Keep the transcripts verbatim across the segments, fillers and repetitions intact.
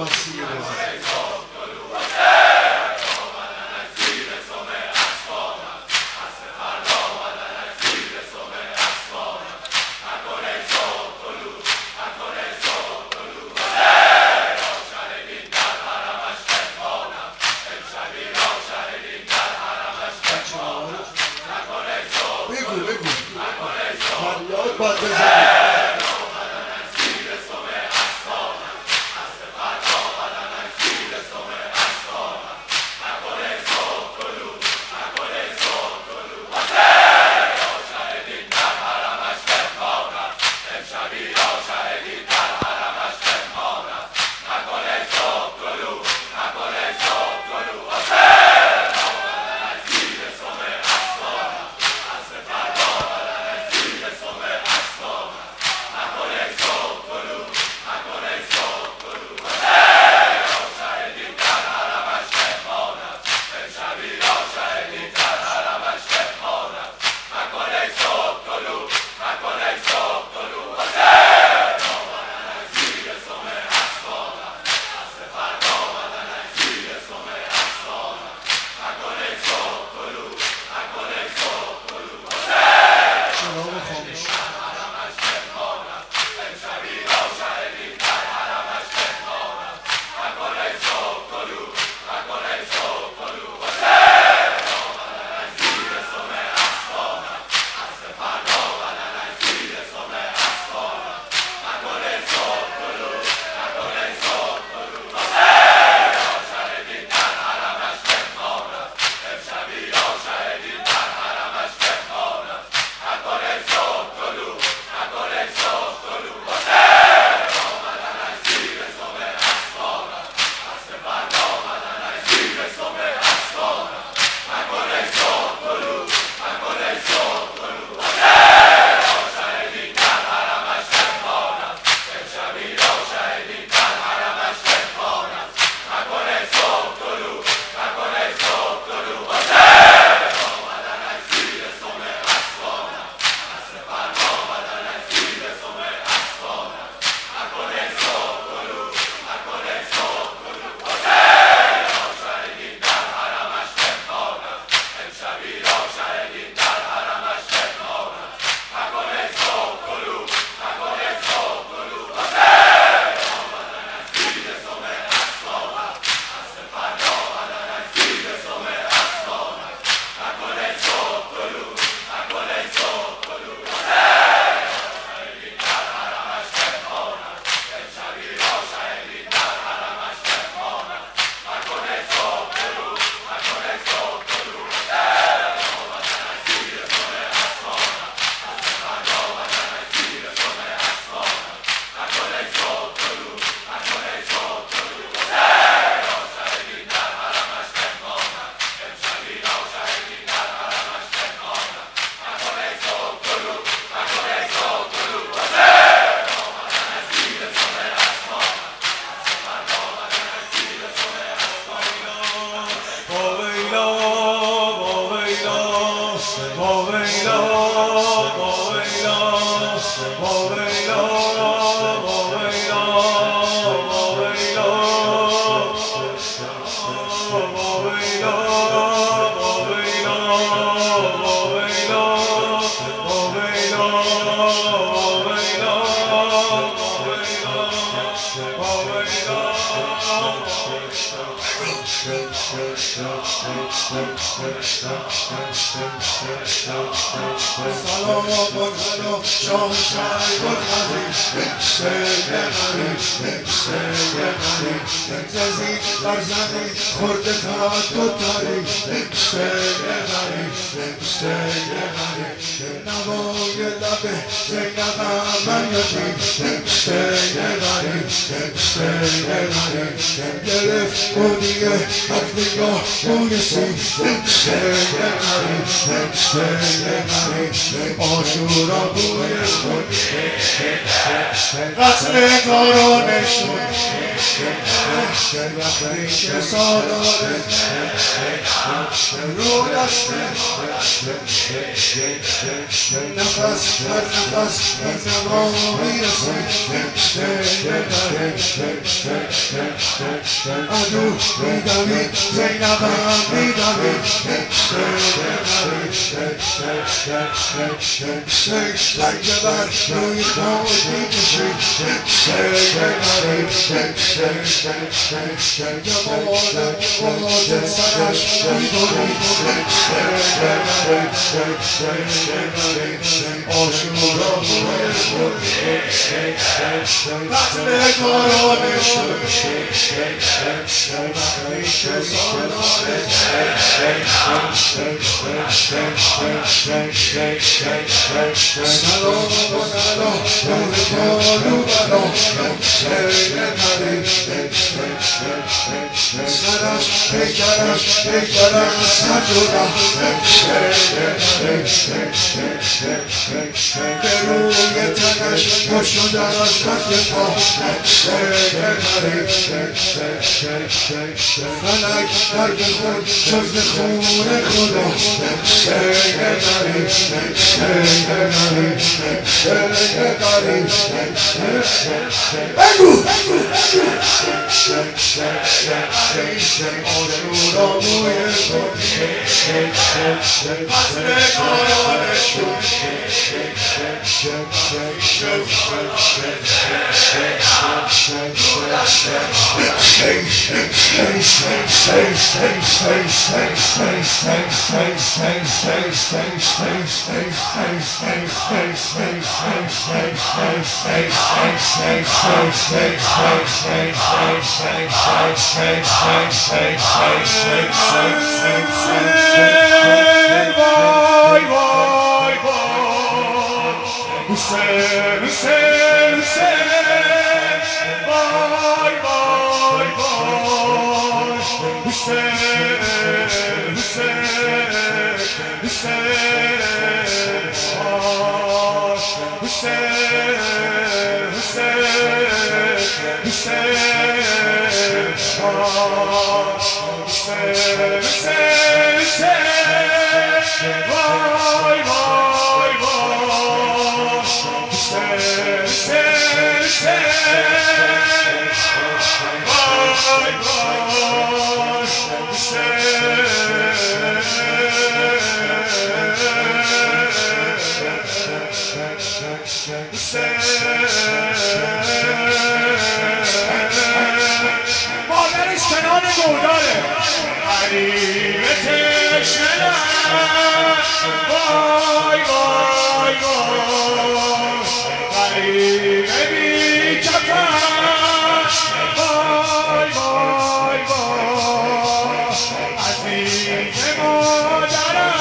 مسیح رضا. بگو بگو فریاد باید بزنی. سلام آقا شاه شهر خدیش سیدنی سیدنی جزی برزنی خورده کات و تاریش سیدنی سیدنی نوای لبه زینب عملیاتی سیدنی سیدنی گرفت بودیه حق نگاه بونسی سیدنی سیدنی آشورا بوی خود قتل کارانشون وقتی که سالاره رو دسته نفس هر نفس این نما میرسه عدو میدوید زینبم میدوید رنگ بر روی خود میکشید جمالم جمال سرش میبرید آشورا روی خود قتل کارانه شد وقتی که سالانه سلام و نلا روح کارو بلا سرش پیکرش پیکرش سجودا به روی تنش گشودنش بد پا فلک درد خود جز خون خدا بگو آشورا موی خود قتل کارانه شد وای وای وای حسین حسین حسین وای وای وای حسین حسین حسین حسین حسین حسین وای وای وای حسین حسین وای وای مادرش کنان گوداله غریب تشنه وای وای وای غریب بی کفن وای وای وای عزیز مادرم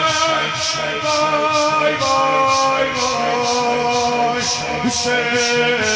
وای وای وای حسین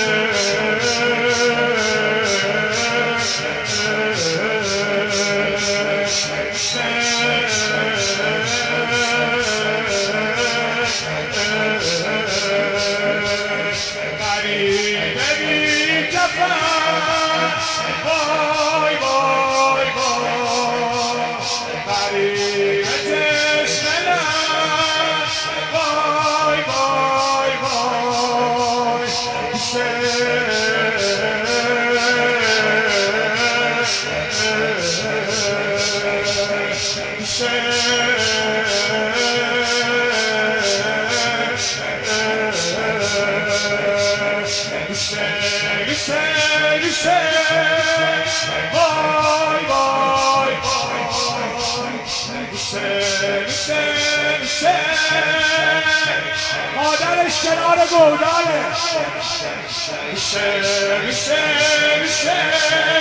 مادرش کنار گوداله حسین حسین حسین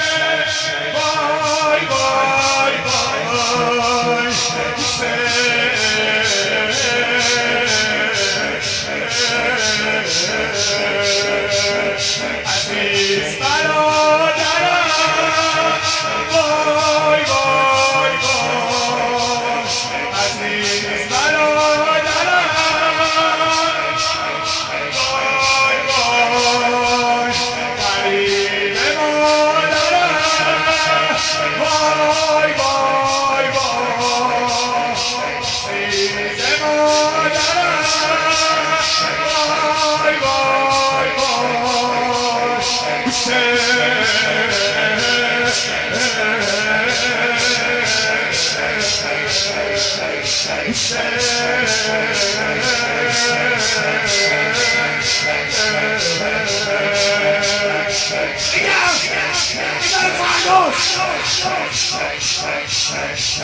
وای وای وای عزیز برادرم وای وای وای عزیز برادرم وای وای غریب مادرم وای وای وای میگم میگم فراموش